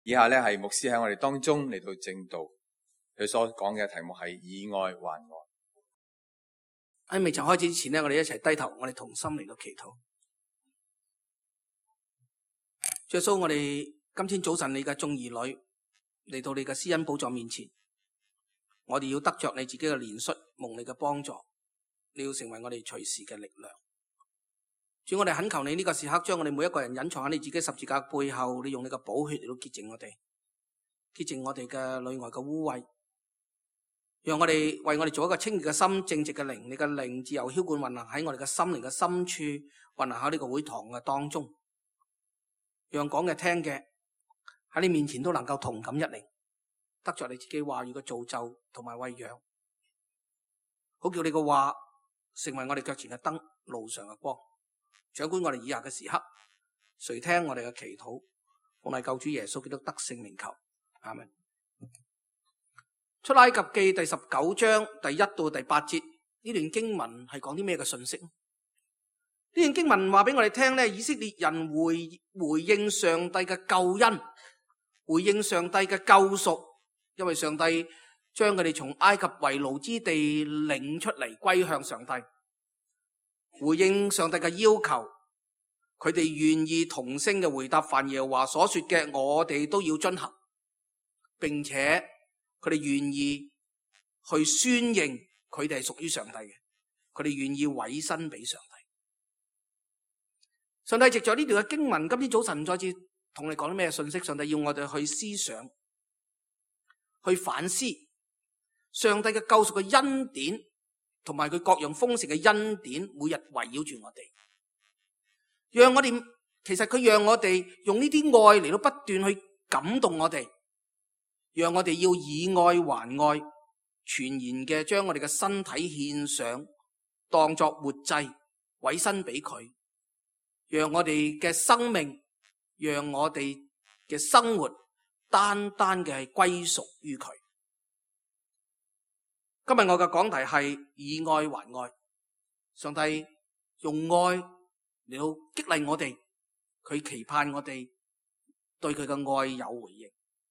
以下咧係牧師喺我哋當中嚟到證道，佢所講嘅題目係以愛還愛。 喺未曾開始之前咧，我哋一齊低頭，我哋同心嚟到祈禱。耶穌，我哋今天早晨你嘅眾兒女嚟到你嘅施恩寶座面前，我哋要得着你自己嘅憐恤，蒙你嘅幫助，你要成為我哋隨時嘅力量。主，我哋懇求你呢個時刻，將我哋每一個人隱藏喺你自己十字架背後，你用你嘅寶血嚟到潔淨我哋，潔淨我哋嘅內外嘅污穢，讓我哋為我哋做一個清潔嘅心、正直嘅靈，你嘅靈自由澆灌運行喺我哋嘅心靈嘅深處，運行喺呢個會堂嘅當中，讓講嘅聽嘅喺你面前都能夠同感一靈，得着你自己話語嘅造就同埋餵養，好叫你嘅話成為我哋腳前嘅燈，路上嘅光。掌管我哋以下嘅時刻，垂聽我哋嘅祈禱，奉我哋救主耶穌基督得勝名求，阿們。出埃及記第19章第1到第8節，呢段經文係講啲咩嘅信息？呢段經文話俾我哋聽咧，以色列人回應上帝嘅救恩，回應上帝嘅救贖，因為上帝將佢哋從埃及為奴之地領出嚟，歸向上帝。回應上帝嘅要求，佢哋願意同聲嘅回答，凡耶和華所說嘅，我哋都要遵行，並且佢哋願意去宣認佢哋係屬於上帝嘅，佢哋願意委身俾上帝。上帝藉着呢段嘅經文，今天早晨再次同你講啲咩信息？上帝要我哋去思想，去反思上帝嘅救贖嘅恩典，同埋佢各樣豐盛嘅恩典，每日圍繞住我哋，讓我哋其實佢讓我哋用呢啲愛嚟到不斷去感動我哋，讓我哋要以愛還愛，全然嘅將我哋嘅身體獻上，當作活祭，委身俾佢，讓我哋嘅生命，讓我哋嘅生活，單單嘅係歸屬於佢。今日我嘅講題係以愛還愛，上帝用愛嚟到激勵我哋，佢期盼我哋對佢嘅愛有回應。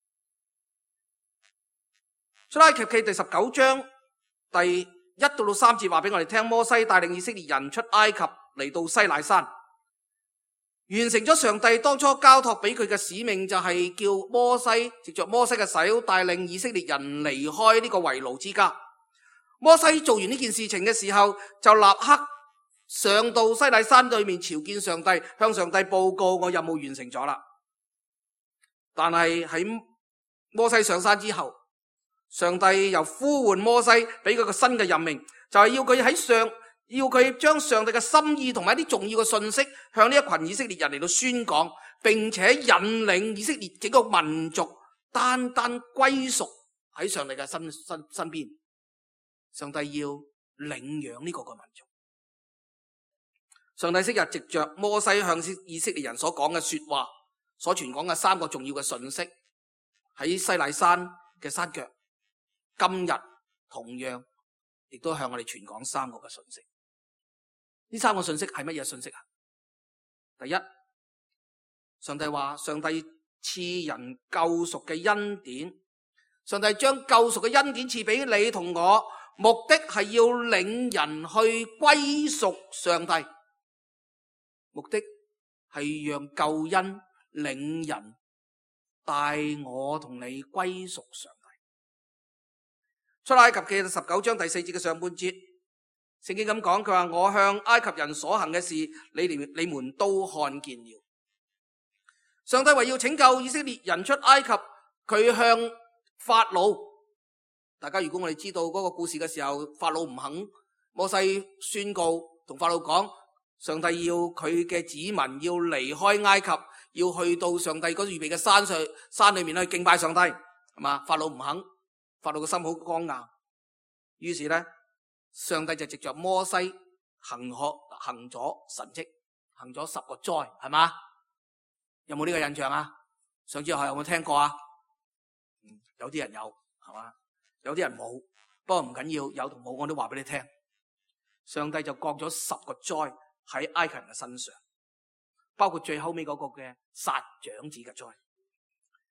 出埃及記第19章第1到3節話俾我哋聽，摩西帶領以色列人出埃及嚟到西乃山，完成咗上帝當初交託俾佢嘅使命，就係叫摩西藉着摩西嘅手帶領以色列人離開呢個為奴之家。摩西做完呢件事情嘅時候，就立刻上到西乃山對面朝見上帝，向上帝報告我任務完成咗啦。但係喺摩西上山之後，上帝又呼喚摩西，俾佢個新嘅任命，就係要佢將上帝嘅心意同埋一啲重要嘅信息向呢一群以色列人嚟到宣講，並且引領以色列整個民族單單歸屬喺上帝嘅身邊。上帝要領養呢個民族。上帝昔日藉着摩西向以色列人所講嘅說話，所傳講嘅3個重要嘅信息，喺西乃山嘅山腳，今日同樣亦都向我哋傳講3個嘅信息。呢3個信息係乜嘢信息啊？第一，上帝話上帝賜人救贖嘅恩典，上帝將救贖嘅恩典賜俾你同我，目的係要領人去歸屬上帝，目的係讓救恩領人帶我同你歸屬上帝。出埃及記19章第4節嘅上半節，聖經咁講，佢話我向埃及人所行嘅事，你們都看見了。上帝為要拯救以色列人出埃及，佢向法老，大家如果我哋知道嗰個故事嘅時候，法老唔肯，摩西宣告同法老講，上帝要佢嘅子民要離開埃及，要去到上帝嗰預備嘅山裏面去敬拜上帝，係嘛？法老唔肯，法老嘅心好剛硬，於是咧，上帝就藉着摩西行咗神蹟，行咗10個災，係嘛？有冇呢個印象啊？上次學有冇聽過啊？有啲人有，係嘛？有啲人冇，不過唔緊要，有同冇我都話俾你聽。上帝就降咗10個災喺埃及人嘅身上，包括最後尾嗰個嘅殺長子嘅災。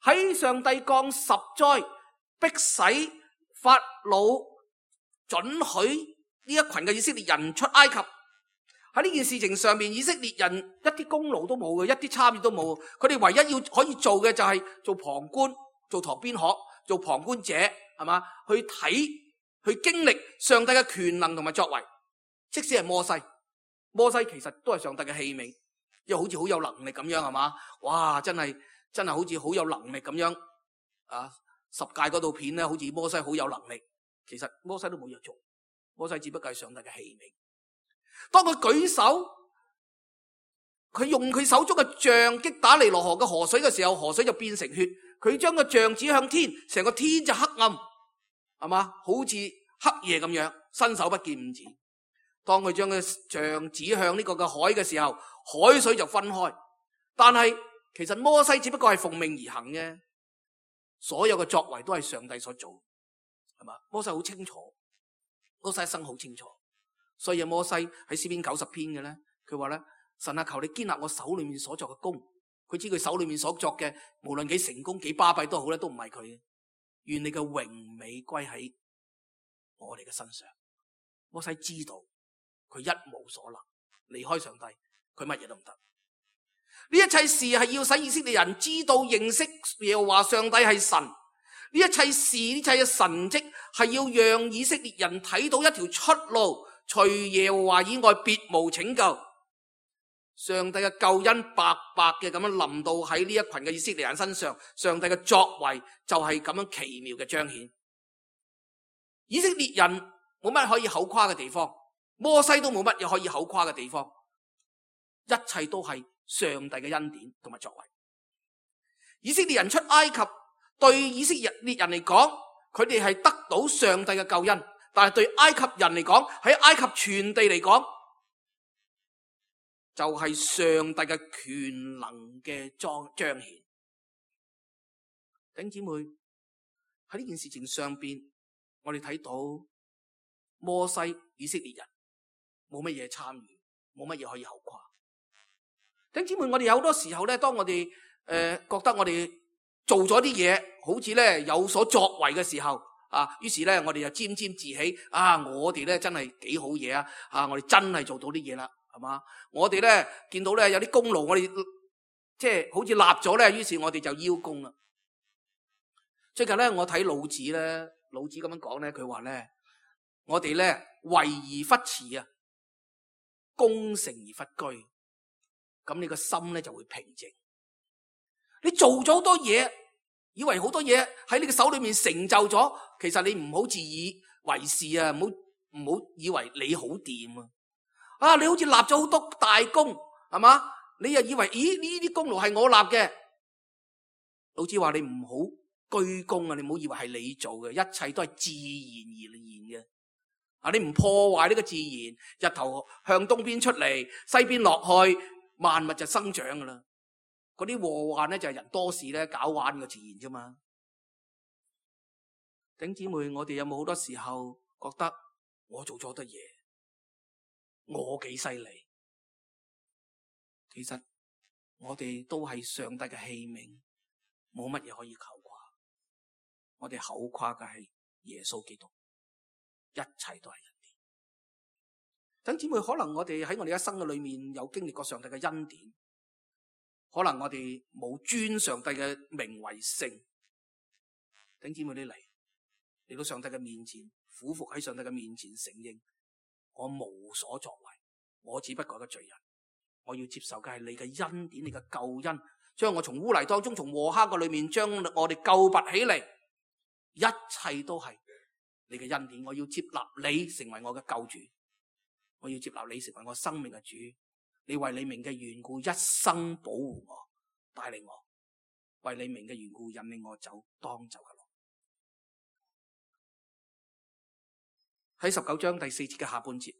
喺上帝降10災，迫使法老准許呢一群嘅以色列人出埃及。喺呢件事情上面，以色列人一啲功勞都冇嘅，一啲參與都冇。佢哋唯一要可以做嘅就係做旁觀，做旁邊學，做旁觀者，係嘛？去睇，去經歷上帝嘅權能同埋作為。即使係摩西其實都係上帝嘅器皿，又好似好有能力咁樣，係嘛？哇，真係好似好有能力咁樣啊！10誡嗰套片咧，好似摩西好有能力，其實摩西都冇嘢做，摩西只不過係上帝嘅器皿。當佢舉手，佢用佢手中嘅杖擊打尼羅河嘅河水嘅時候，河水就變成血。佢將個杖指向天，成個天就黑暗，係嘛？好似黑夜咁樣，伸手不見五指。當佢將個杖指向呢個嘅海嘅時候，海水就分開。但係其實摩西只不過係奉命而行嘅，所有嘅作為都係上帝所做，係嘛？摩西好清楚，摩西一生好清楚。所以摩西喺詩篇90篇嘅咧，佢話咧，神啊，求你堅立我手裏面所作嘅功。佢知佢手裏面所作嘅，無論幾成功幾巴閉都好咧，都唔係佢嘅。願你嘅榮美歸喺我哋嘅身上。摩西知道佢一無所能，離開上帝，佢乜嘢都唔得。呢一切事係要使以色列人知道認識耶和華上帝係神。呢一切事，呢一切嘅神蹟係要讓以色列人睇到一條出路。除耶和華以外，別無拯救。上帝嘅救恩白白嘅咁樣臨到喺呢一群嘅以色列人身上，上帝嘅作為就係咁樣奇妙嘅彰顯。以色列人冇乜可以口誇嘅地方，摩西都冇乜嘢可以口誇嘅地方，一切都係上帝嘅恩典同埋作為。以色列人出埃及，對以色列人嚟講，佢哋係得到上帝嘅救恩。但係對埃及人嚟講，喺埃及全地嚟講，就係上帝嘅權能嘅彰顯。弟兄姊妹，喺呢件事情上邊，我哋睇到摩西以色列人冇乜嘢參與，冇乜嘢可以口誇。弟兄姊妹，我哋有好多時候咧，當我哋覺得我哋做咗啲嘢，好似咧有所作為嘅時候。於是咧，我哋就沾沾自喜。我哋咧真係幾好嘢啊！我哋真係做到啲嘢啦，係嘛？我哋咧見到咧有啲功勞，我哋即係好似立咗咧，於是我哋就邀功啦。最近咧，我睇老子咧，老子咁樣講咧，佢話咧，我哋咧為而弗辭啊，功成而弗居，咁你個心咧就會平靜。你做咗好多嘢，以為好多嘢喺你嘅手裏面成就咗，其實你唔好自以為是啊，唔好以為你好掂啊！你好似立咗好多大功，係嘛？你又以為咦呢啲功勞係我立嘅？老子話你唔好居功啊！你唔好以為係你做嘅，一切都係自然而然嘅。你唔破壞呢個自然，日頭向東邊出嚟，西邊落去，萬物就生長噶啦。嗰啲禍患咧就係人多事咧搞玩嘅自然啫嘛。弟兄姊妹，我哋有冇好多時候覺得我做咗好多嘢，我幾犀利？其實我哋都係上帝嘅器皿，冇乜嘢可以口誇。我哋口誇嘅係耶穌基督，一切都係恩典。弟兄姊妹，可能我哋喺我哋一生嘅裏面有經歷過上帝嘅恩典。可能我哋冇尊上帝嘅名為聖，弟兄姊妹，你嚟到上帝嘅面前，俯伏喺上帝嘅面前承認，我無所作為，我只不過個罪人，我要接受嘅係你嘅恩典，你嘅救恩，將我從污泥當中，從禍坑嘅裏面，將我哋救拔起嚟，一切都係你嘅恩典，我要接納你成為我嘅救主，我要接納你成為我生命嘅主。你為你名嘅緣故，一生保護我，帶領我，為你名嘅緣故，引領我走當走嘅路。喺19章第4節嘅下半節，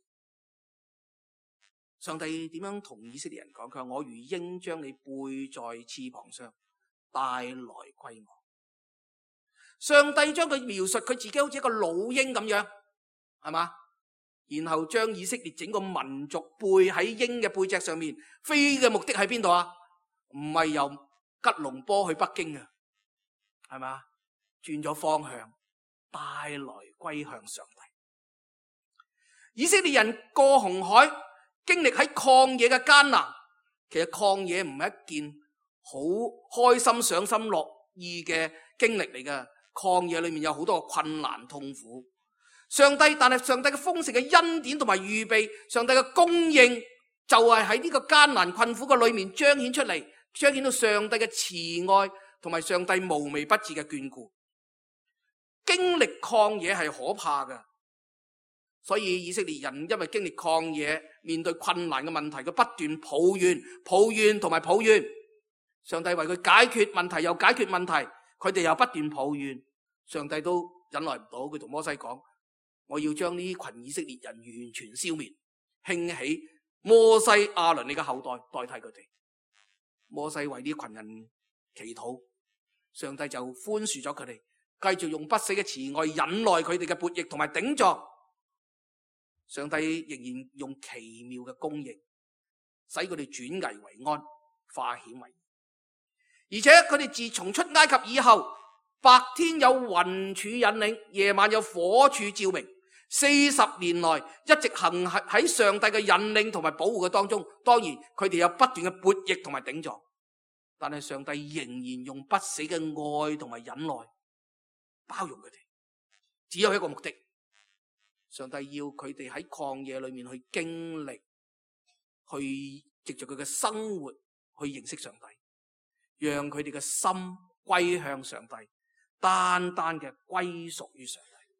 上帝點樣同以色列人講？佢話：我如鷹將你背在翅膀上，帶來歸我。上帝將佢描述佢自己好似一個老鷹咁樣，係嘛？然後將以色列整個民族背喺鷹嘅背脊上面飛嘅目的喺邊度啊？唔係由吉隆坡去北京啊， 係嘛？轉咗方向，帶來歸向上帝。以色列人過紅海，經歷喺曠野嘅艱難。其實曠野唔係一件好開心、賞心樂意嘅經歷嚟嘅。曠野裏面有好多困難、痛苦。但係上帝嘅豐盛嘅恩典同埋預備，上帝嘅供應，就係喺呢個艱難困苦嘅裏面彰顯出嚟，彰顯到上帝嘅慈愛同埋上帝無微不至嘅眷顧。經歷曠野係可怕嘅，所以以色列人因為經歷曠野，面對困難嘅問題，佢不斷抱怨同埋抱怨。上帝為佢解決問題又解決問題，佢哋又不斷抱怨。上帝都忍耐唔到，佢同摩西講：我要將呢群以色列人完全消滅，興起摩西、亞倫你嘅後代代替佢哋。摩西為呢群人祈禱，上帝就寬恕咗佢哋，繼續用不死嘅慈愛忍耐佢哋嘅悖逆同埋頂撞。上帝仍然用奇妙嘅供應，使佢哋轉危為安，化險為夷。而且佢哋自從出埃及以後，白天有雲柱引領，夜晚有火柱照明，40年來一直行喺上帝嘅引領同埋保護嘅當中。當然佢哋有不斷嘅悖逆同埋頂撞，但係上帝仍然用不死嘅愛同埋忍耐包容佢哋，只有一個目的。上帝要佢哋喺曠野裏面去經歷，去藉着佢嘅生活去認識上帝，讓佢哋嘅心歸向上帝，單單嘅歸屬於上帝。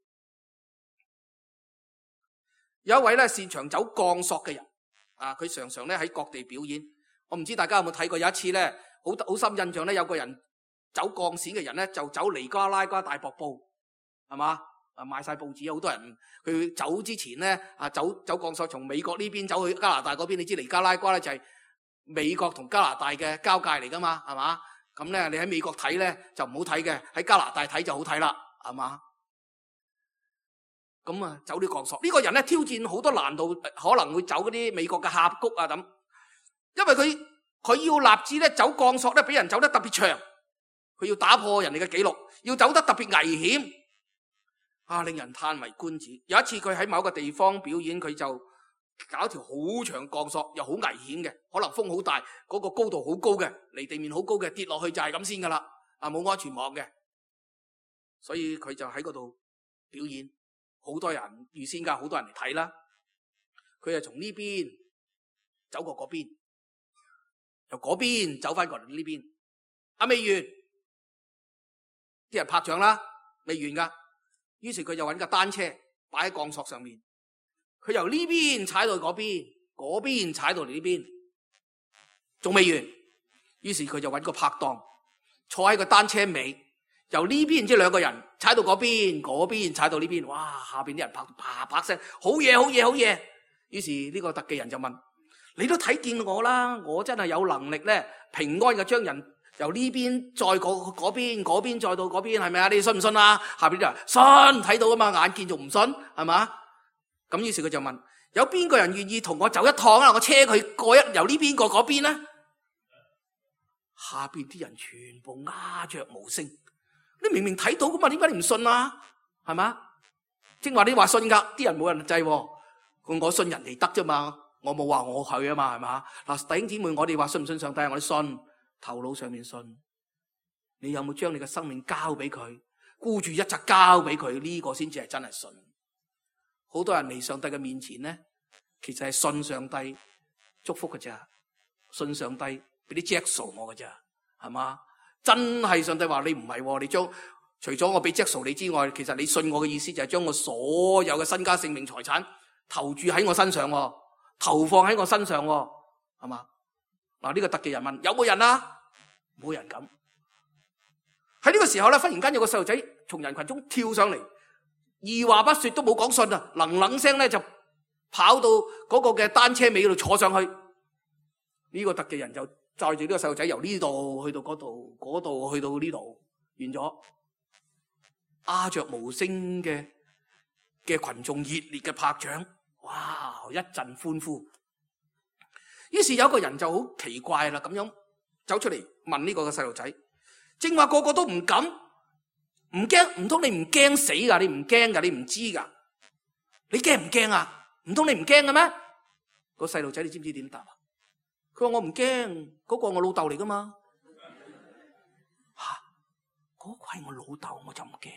有一位咧擅長走鋼索嘅人，佢常常咧喺各地表演。我唔知大家有冇睇過，有一次咧好深印象咧，有個人走鋼線嘅人咧就走尼加拉瓜大瀑布，係嘛？賣晒報紙，好多人佢走之前咧走鋼索，從美國呢邊走去加拿大嗰邊。你知尼加拉瓜咧就係美國同加拿大嘅交界嚟噶嘛，係嘛？咁咧你喺美國睇咧就唔好睇嘅，喺加拿大睇就好睇啦，係嘛？咁啊走啲鋼索，呢個人咧挑戰好多難度，可能會走嗰啲美國嘅峽谷啊咁，因為佢要立志咧走鋼索咧，俾人走得特別長，佢要打破人哋嘅紀錄，要走得特別危險。令人嘆為觀止。有一次佢喺某一個地方表演，佢就搞條好長鋼索，又好危險嘅，可能風好大，嗰個高度好高嘅，離地面好高嘅，跌落去就係咁先噶啦，冇安全網嘅，所以佢就喺嗰度表演，好多人預先噶，好多人嚟睇啦。佢就從呢邊走過嗰邊，由嗰邊走翻過嚟呢邊，未完，啲人拍掌啦，未完噶。於是佢就揾架單車擺喺鋼索上面，佢由呢邊踩到嗰邊，嗰邊踩到嚟呢邊，仲未完。於是佢就揾個拍檔坐喺個單車尾，由呢邊即係兩個人踩到嗰邊，嗰邊踩到呢邊，哇！下邊啲人拍到啪啪聲，好嘢好嘢好嘢。於是呢個特技人就問：你都睇見我啦，我真係有能力咧平安嘅將人由呢邊再過嗰邊，嗰邊再到嗰邊，係咪啊？你信唔信啊？下邊啲人信，睇到啊嘛，眼見仲唔信，係嘛？咁於是佢就問：有邊個人願意同我走一趟啊？我車佢過由呢邊過嗰邊咧？下邊啲人全部鴉雀無聲。你明明睇到噶嘛，點解你唔信啊？係嘛？正話你話信噶，啲人冇人制，我信人哋得啫嘛，我冇話我去啊嘛，係嘛？嗱，弟兄姊妹，我哋話信唔信上帝？我哋信。頭腦上面信，你有冇將你嘅生命交俾佢，孤注一擲交俾佢？呢個先至係真係信。好多人嚟上帝嘅面前咧，其實係信上帝祝福嘅咋，信上帝俾啲 jack 數我嘅咋，係嘛？真係上帝話你唔係，你將除咗我俾 jack 數你之外，其實你信我嘅意思就係將我所有嘅身家性命財產投注喺我身上，投放喺我身上，係嘛？嗱，呢個特技人問：有冇人啊？冇人敢。喺呢個時候咧，忽然間有個細路仔從人群中跳上嚟，二話不說都冇講信啊，冷聲咧就跑到嗰個嘅單車尾度坐上去。呢個特技人就載住呢個細路仔由呢度去到嗰度，嗰度去到呢度，完咗。鴉雀無聲嘅群眾熱烈嘅拍掌，哇！一陣歡呼。於是有個人就好奇怪啦，咁樣走出嚟問呢個細路仔，正話個個都唔敢， 唔驚？唔通你唔驚死噶？你唔驚噶？你唔知噶？你驚唔驚啊？唔通你唔驚嘅咩？個細路仔你知唔知點答啊？佢話我唔驚，嗰個我老豆嚟噶嘛。嗰個係我老豆，我就唔驚。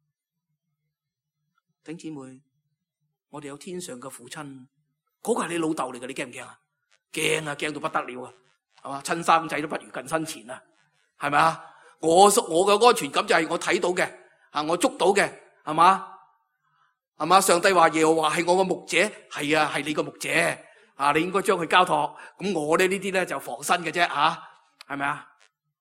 弟兄姊妹，我哋有天上嘅父親，嗰個係你老豆嚟嘅，你驚唔驚啊？驚啊，驚到不得了啊，係嘛？親生仔都不如近身前啊，係咪啊？我嘅安全感就係我睇到嘅，我捉到嘅，係嘛？係嘛？上帝話耶和華係我個牧者，係啊，係你個牧者啊，你應該將佢交託。咁我呢啲咧就防身嘅啫，係咪啊？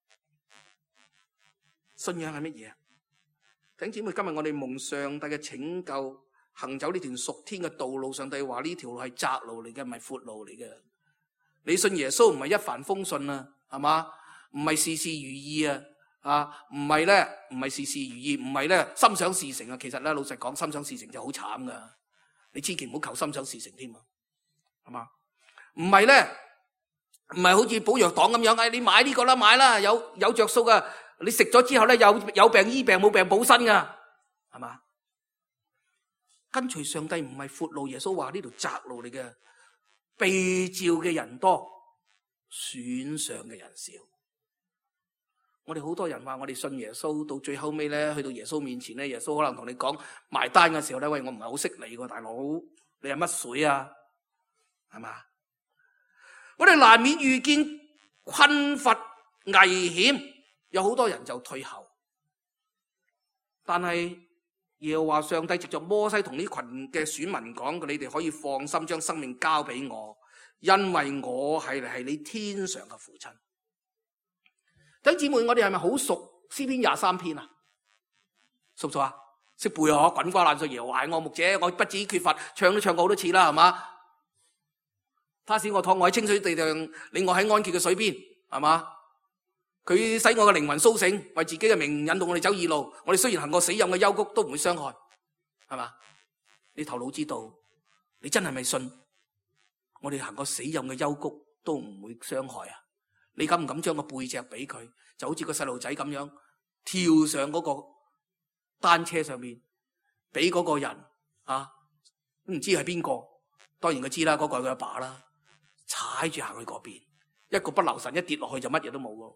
信仰係乜嘢啊？弟兄姊妹，今日我哋蒙上帝嘅拯救，行走呢條屬天嘅道路。上帝話呢條路係窄路嚟嘅，唔係闊路嚟嘅。你信耶穌唔係一帆風順啊，係嘛？唔係事事如意啊，唔係事事如意，唔係咧心想事成啊。其實咧，老實講，心想事成就好慘噶。你千祈唔好求心想事成添啊，係嘛？唔係好似寶藥黨咁樣，你買呢個啦，買啦，有着數噶。你食咗之後咧，有病醫病，冇病補身噶，係嘛？跟隨上帝唔係闊路，耶穌話呢條窄路嚟嘅，被召嘅人多，選上嘅人少。我哋好多人話我哋信耶穌，到最後尾咧，去到耶穌面前咧，耶穌可能同你講埋單嘅時候咧，喂，我唔係好識你喎，大佬，你係乜水啊？係嘛？我哋難免遇見困乏危險。有好多人就退後，但係耶和華上帝藉着摩西同呢群嘅選民講，你哋可以放心將生命交俾我，因為我係你天上嘅父親。弟兄姊妹，我哋係咪好熟詩篇23篇啊？熟唔熟啊？識背啊？滾瓜爛熟，耶和華係我牧者，我不至於缺乏，唱都唱過好多次啦，係嘛？他使我躺臥喺清水地上，令我喺安歇嘅水邊，係嘛？佢使我嘅靈魂甦醒，為自己嘅名引導我哋走義路。我哋雖然行過死蔭嘅幽谷，都唔會傷害，係嘛？你頭腦知道，你真係咪信？我哋行過死蔭嘅幽谷都唔會傷害啊！你敢唔敢將個背脊俾佢？就好似個細路仔咁樣跳上嗰個單車上面，俾嗰個人唔知係邊個？當然佢知啦，嗰個係佢阿爸啦，踩住行去嗰邊，一個不留神一跌落去就乜嘢都冇喎。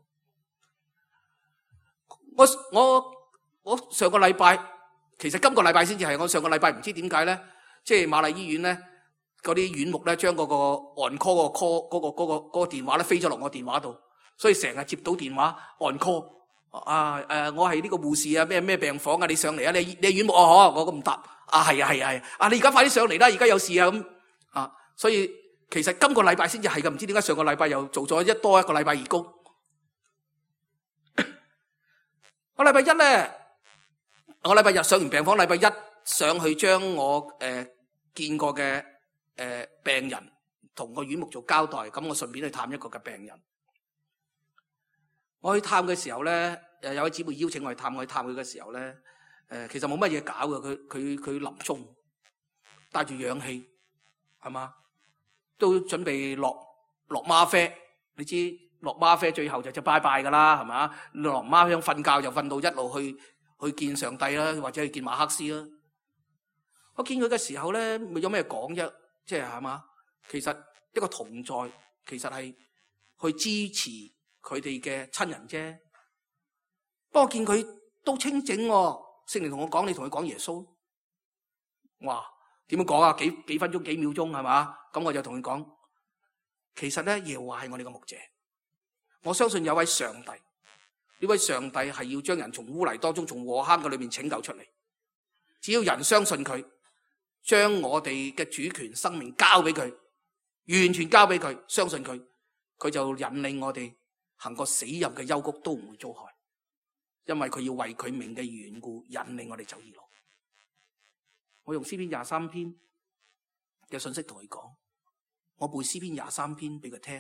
我上個禮拜，其實今個禮拜先至係，我上個禮拜唔知點解咧，即係瑪麗醫院咧嗰啲院牧咧，將嗰個 on call 嗰個電話咧飛咗落我電話度，所以成日接到電話 on call 我係呢個護士啊，咩病房啊，你上嚟啊，你係院牧啊，我咁唔答係啊，你而家快啲上嚟啦，而家有事啊咁所以其實今個禮拜先至係嘅，唔知點解上個禮拜又做咗多一個禮拜義工。我禮拜一咧，我禮拜日上完病房，禮拜一上去將我見過嘅病人同個院牧做交代，咁我順便去探一個嘅病人。我去探嘅時候咧，有位姊妹邀請我去探佢嘅時候咧，其實冇乜嘢搞嘅，佢臨終帶住氧氣，係嘛，都準備落嗎啡，你知。落嗎啡最後就拜拜噶啦，係嘛？落嗎啡瞓覺就瞓到一路去見上帝啦，或者去見馬克思啦。我見佢嘅時候咧，咪有咩講啫？即係嘛？其實一個同在，其實係去支持佢哋嘅親人啫。不過我見佢都清靜喎，聖靈同我講，你同佢講耶穌。哇，點樣講啊？幾分鐘幾秒鐘係嘛？咁我就同佢講，其實咧耶和華係我哋嘅牧者。我相信有位上帝，呢位上帝係要將人從污泥當中，從禍坑嘅裏面拯救出嚟。只要人相信佢，將我哋嘅主權、生命交俾佢，完全交俾佢，相信佢，佢就引領我哋行過死蔭嘅幽谷都唔會遭害，因為佢要為佢名嘅緣故引領我哋走義路。我用詩篇23篇嘅信息同佢講，我背詩篇23篇俾佢聽。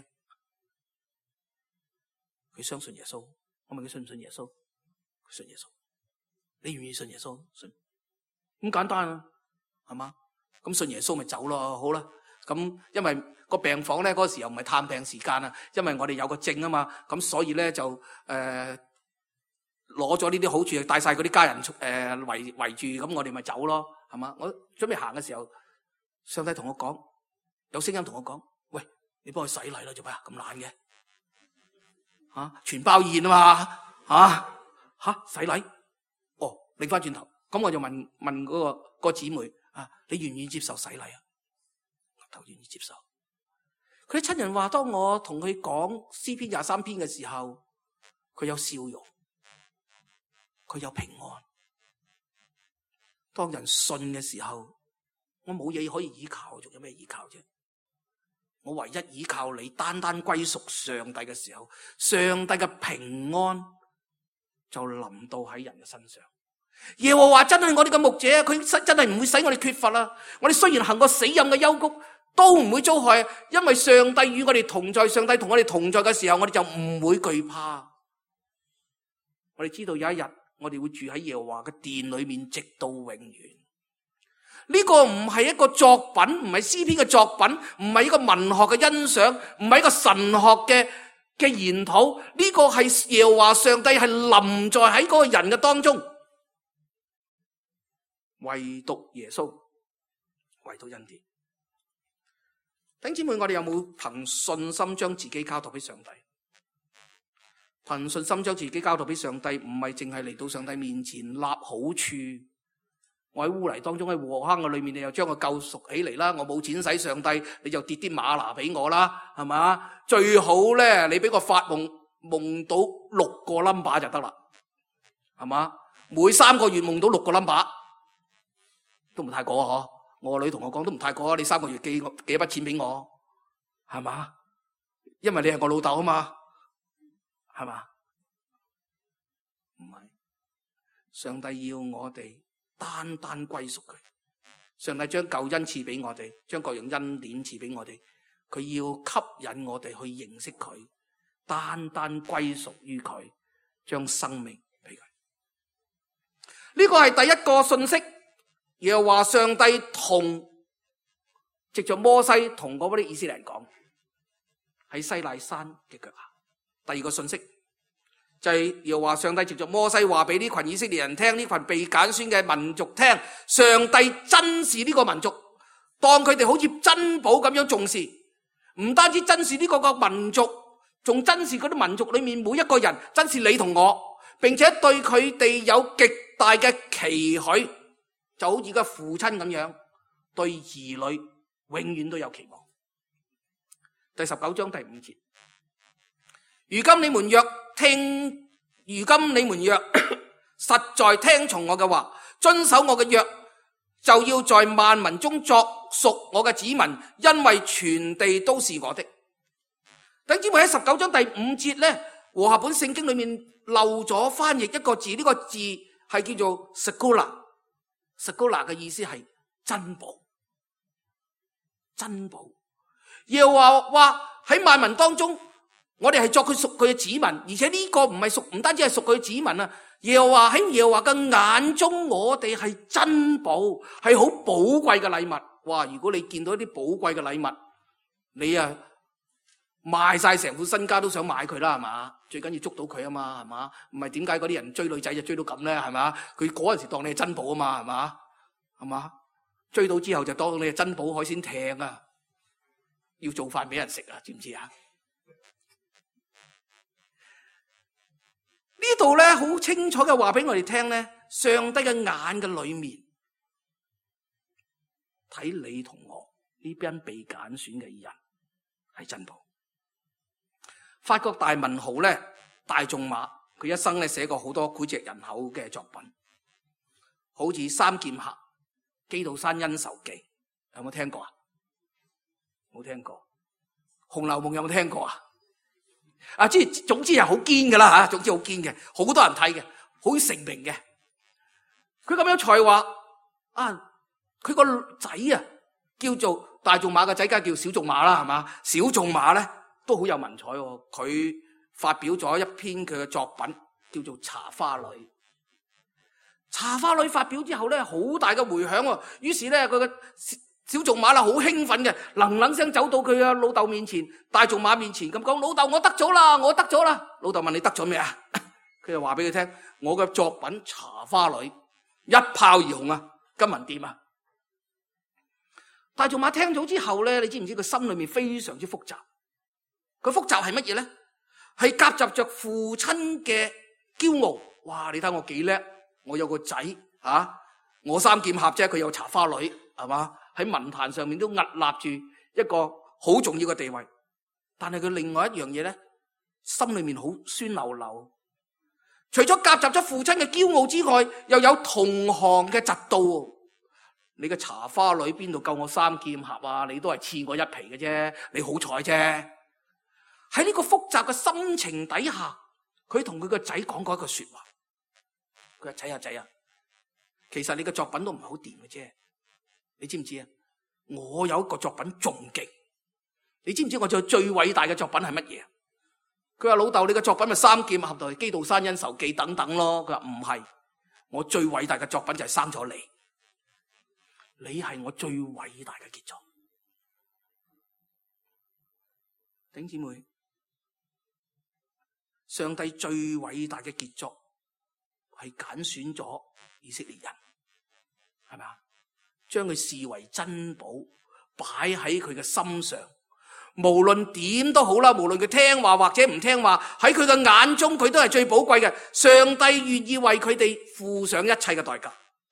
佢相信耶穌，我問佢信唔信耶穌？佢信耶穌。你願意信耶穌？信。咁簡單啊，係嘛？咁信耶穌咪走咯，好啦。咁因為個病房咧嗰時又唔係探病時間啊，因為我哋有個證啊嘛，咁所以咧就攞咗呢啲好處，帶晒嗰啲家人圍住，咁我哋咪走咯，係嘛？我準備行嘅時候，上帝同我講，有聲音同我講：喂，你幫佢洗禮啦，做咩啊？咁懶嘅，全包宴啊嘛，洗禮？哦，擰翻轉頭，咁我就問嗰個姊妹你願唔願意接受洗禮啊？我願意接受。佢啲親人話，當我同佢講詩篇23篇嘅時候，佢有笑容，佢有平安。當人信嘅時候，我冇嘢可以依靠，仲有咩依靠啫？我唯一依靠你，單單歸屬上帝嘅時候，上帝嘅平安就臨到喺人嘅身上。耶和華真係我哋嘅牧者，佢真係唔會使我哋缺乏啦。我哋雖然行過死蔭嘅幽谷，都唔會遭害，因為上帝與我哋同在。上帝同我哋同在嘅時候，我哋就唔會懼怕。我哋知道有一日，我哋會住喺耶和華嘅殿裏面，直到永遠。呢個唔係一個作品，唔係詩篇嘅作品，唔係一個文學嘅欣賞，唔係一個神學嘅研討。呢個係耶和華上帝係臨在喺嗰個人嘅當中，唯獨耶穌，唯獨恩典。弟兄姊妹，我哋有冇憑信心將自己交託俾上帝？憑信心將自己交託俾上帝，唔係淨係嚟到上帝面前立好處。我喺污泥當中，喺禍坑嘅裏面，你又將我救贖起嚟啦。我冇錢使，上帝你就跌啲嗎哪俾我啦，係嘛？最好咧，你俾我發夢到6個 number 就得啦，係嘛？每3個月夢到6個 number 都唔太過嗬。我女同我講都唔太過，你3個月寄一筆錢俾我，係嘛？因為你係我老豆啊嘛，係嘛？唔係，上帝要我哋單單歸屬佢。上帝將救恩賜俾我哋，將各樣恩典賜俾我哋，佢要吸引我哋去認識佢，單單歸屬於佢，將生命俾佢。呢個係第一個信息。耶和華上帝藉着摩西同嗰啲以色列人講，喺西奈山嘅腳下。第二個信息就係耶和華上帝藉着摩西話俾呢群以色列人聽，呢群被揀選嘅民族聽，上帝珍視呢個民族，當佢哋好似珍寶咁樣重視，唔單止珍視呢個民族，仲珍視嗰啲民族裏面每一個人，珍視你同我，並且對佢哋有極大嘅期許。就好似個父親咁樣，對兒女永遠都有期望。第19章第5節，如今你們若實在聽從我嘅話，遵守我嘅約，就要在萬民中作屬我嘅子民，因為全地都是我的。弟兄姊妹，喺19章第5節咧，和合本聖經裏面漏咗翻譯一個字，呢個字係叫做 Segula。Segula 嘅意思係珍寶，珍寶。耶和華話喺萬民當中，我哋係作佢屬佢嘅子民，而且呢個唔單止係屬佢嘅子民啊。耶和華喺耶和華嘅眼中，我哋係珍寶，係好寶貴嘅禮物。哇！如果你見到一啲寶貴嘅禮物，你啊賣晒成副身家都想買佢啦，係嘛？最緊要捉到佢啊嘛，係嘛？唔係點解嗰啲人追女仔就追到咁咧？係嘛？佢嗰陣時當你係珍寶啊嘛，係嘛？係嘛？追到之後就當你係珍寶海鮮艇啊，要做飯俾人食啊，知唔知啊？呢度咧好清楚嘅話俾我哋聽咧，上帝嘅眼嘅裏面睇你同我呢班被揀選嘅人係珍寶。法國大文豪咧大仲馬，佢一生咧寫過好多膾炙人口嘅作品，好似《三劍客》《基督山恩仇記》，有冇聽過啊？冇聽過。《紅樓夢》有冇聽過啊？總之係好堅噶啦吓，總之好堅嘅，好多人睇嘅，好成名嘅。佢咁樣才華啊，佢個仔啊叫做大仲馬嘅仔，梗係叫小仲馬啦，係嘛？小仲馬咧都好有文采喎，佢發表咗一篇佢嘅作品叫做《茶花女》。茶花女發表之後咧，好大嘅回響喎。於是咧，佢嘅小仲馬啦，好興奮嘅，啷聲走到佢嘅老豆面前，大仲馬面前咁講：老豆，我得咗啦，我得咗啦！老豆問：你得咗咩啊？ 佢就話俾佢聽，我嘅作品《茶花女》一炮而紅啊，金銀店啊。大仲馬聽咗之後咧，你知唔知佢心裏面非常之複雜？佢複雜係乜嘢咧？係夾雜着父親嘅驕傲。哇！你睇我幾叻，我有個仔啊，我三劍俠啫，佢有茶花女，係嘛？喺文壇上面都屹立住一個好重要嘅地位。但係佢另外一樣嘢咧，心裏面好酸溜溜。除咗夾雜咗父親嘅驕傲之外，又有同行嘅嫉妒。你嘅茶花女邊度夠我三劍俠啊？你都係刺我一皮嘅啫，你好彩啫。喺呢個複雜嘅心情底下，佢同佢個仔講過一句說話。佢話：仔啊，其實你嘅作品都唔係好掂嘅啫。你知唔知啊？我有一個作品仲勁。你知唔知我最偉大嘅作品係乜嘢？佢話：老豆，你嘅作品咪三劍俠同《基道山恩仇記》等等咯。佢話：唔係，我最偉大嘅作品就係生咗你。你係我最偉大嘅傑作。弟兄姊妹，上帝最偉大嘅傑作係揀選咗以色列人，係咪啊？將佢視為珍寶，擺喺佢嘅心上。無論點都好啦，無論佢聽話或者唔聽話，喺佢嘅眼中佢都係最寶貴嘅。上帝願意為佢哋付上一切嘅代價。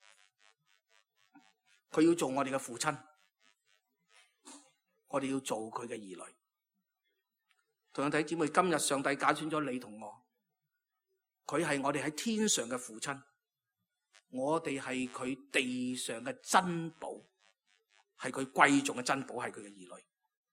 佢要做我哋嘅父親，我哋要做佢嘅兒女。同樣弟兄姊妹，今日上帝揀選咗你同我，佢係我哋喺天上嘅父親，我哋係佢地上嘅珍寶，係佢貴重嘅珍寶，係佢嘅兒女。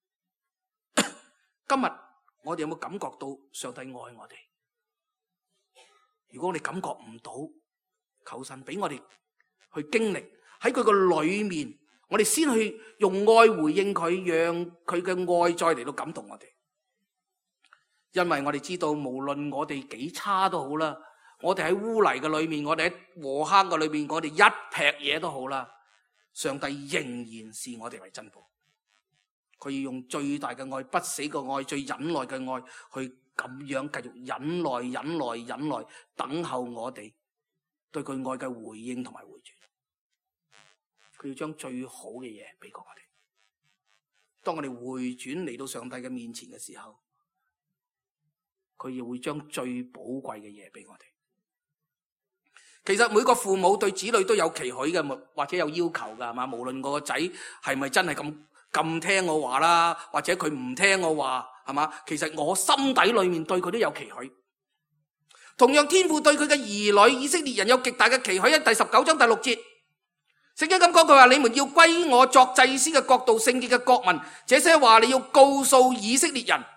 今日我哋有冇感覺到上帝愛我哋？如果我哋感覺唔到，求神俾我哋去經歷。喺佢個裏面，我哋先去用愛回應佢，讓佢嘅愛再嚟到感動我哋。因為我哋知道，無論我哋幾差都好啦，我哋喺污泥嘅裏面，我哋喺禾坑嘅裏面，我哋一劈嘢都好啦，上帝仍然視我哋為珍寶。佢要用最大嘅愛、不死嘅愛、最忍耐嘅愛，去咁樣繼續忍耐，等候我哋對佢愛嘅回應同埋回轉。佢要將最好嘅嘢俾過我哋。當我哋回轉嚟到上帝嘅面前嘅時候，佢亦會將最寶貴嘅嘢俾我哋。其實每個父母對子女都有期許嘅，或者有要求㗎，係嘛？無論我個仔係咪真係咁聽我話啦，或者佢唔聽我話，係嘛？其實我心底裏面對佢都有期許。同樣天父對佢嘅兒女以色列人有極大嘅期許。喺第19章第6節。聖經咁講，佢話：你們要歸我作祭司嘅國度，聖潔嘅國民。這些話你要告訴以色列人。呢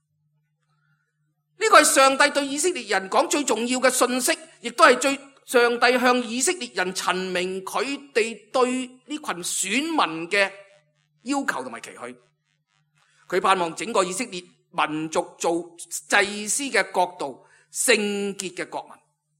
個係上帝對以色列人講最重要嘅信息，亦都係上帝向以色列人陳明佢哋對呢群選民嘅要求同埋期許。佢盼望整個以色列民族做祭司嘅國度，聖潔嘅國民。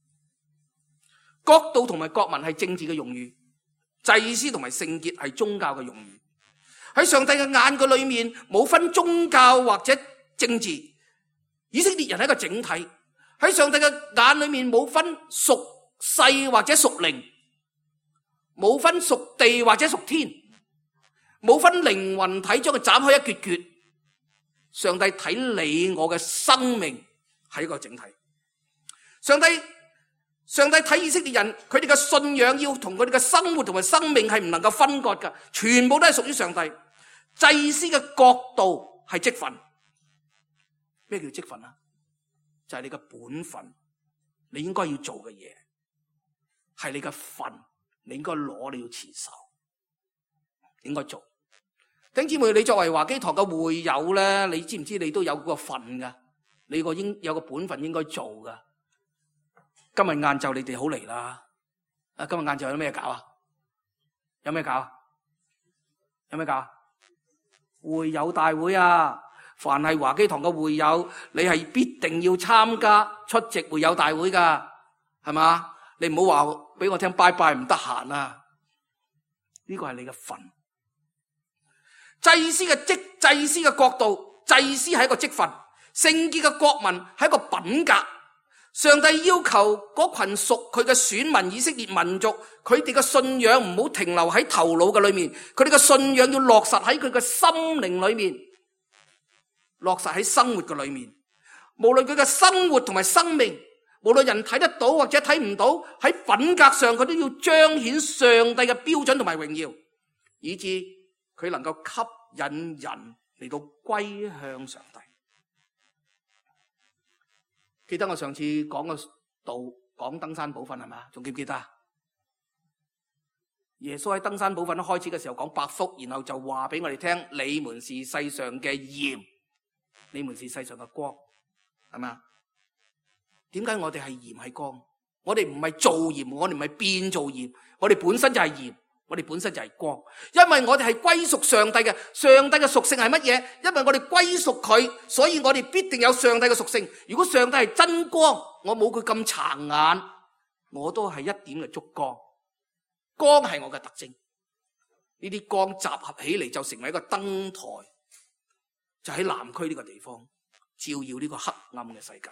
國度同埋國民係政治嘅用語。祭司同埋聖潔係宗教嘅用語。喺上帝嘅眼嘅裏面，冇分宗教或者政治。以色列人係一個整體。喺上帝嘅眼裏面，冇分屬世或者屬靈，冇分屬地或者屬天，冇分靈魂體，將佢斬開一橛橛。上帝睇你我嘅生命係一個整體。上帝睇以色列人，佢哋嘅信仰要同佢哋嘅生活同埋生命係唔能夠分割㗎，全部都係屬於上帝。祭司嘅角度係職分。咩叫職分啊？就係你嘅本分，你應該要做嘅嘢，係你嘅份，你應該攞，你要持守，應該做。弟兄姊妹，你作為華基堂嘅會友咧，你知唔知你都有個份噶？你有個本分應該做噶。今日晏晝你哋好嚟啦！今日晏晝有咩搞啊？有咩搞？會友大會啊！凡係華基堂嘅會友，你係必定要參加出席會友大會噶，係嘛？你唔好話俾我聽拜拜唔得閒啊！呢個係你嘅份。祭司嘅角度，祭司係一個職分，聖潔嘅國民係一個品格。 上帝要求嗰群屬佢嘅選民以色列民族，佢哋嘅信仰唔好停留喺頭腦嘅裏面，佢哋嘅信仰要落實喺佢嘅心靈裏面，落實喺生活嘅裏面。無論佢嘅生活同埋生命，無論人睇得到或者睇唔到，喺品格上佢都要彰顯上帝嘅標準同埋榮耀，以致佢能夠吸引人嚟到歸向上帝。記得我上次講嘅道講登山寶訓係嘛？仲記唔記得啊？耶穌喺登山寶訓開始嘅時候講八福，然後就話俾我哋聽：你們是世上嘅鹽，你們是世上嘅光，係咪啊？點解我哋係鹽係光？我哋唔係做鹽，我哋唔係變做鹽，我哋本身就係鹽，我哋本身就係光。因為我哋係歸屬上帝嘅，上帝嘅屬性係乜嘢？因為我哋歸屬佢，所以我哋必定有上帝嘅屬性。如果上帝係真光，我冇佢咁殘眼，我都係一點嘅燭光。光係我嘅特徵，呢啲光集合起嚟就成為一個燈台，就喺南區呢個地方照耀呢個黑暗嘅世界。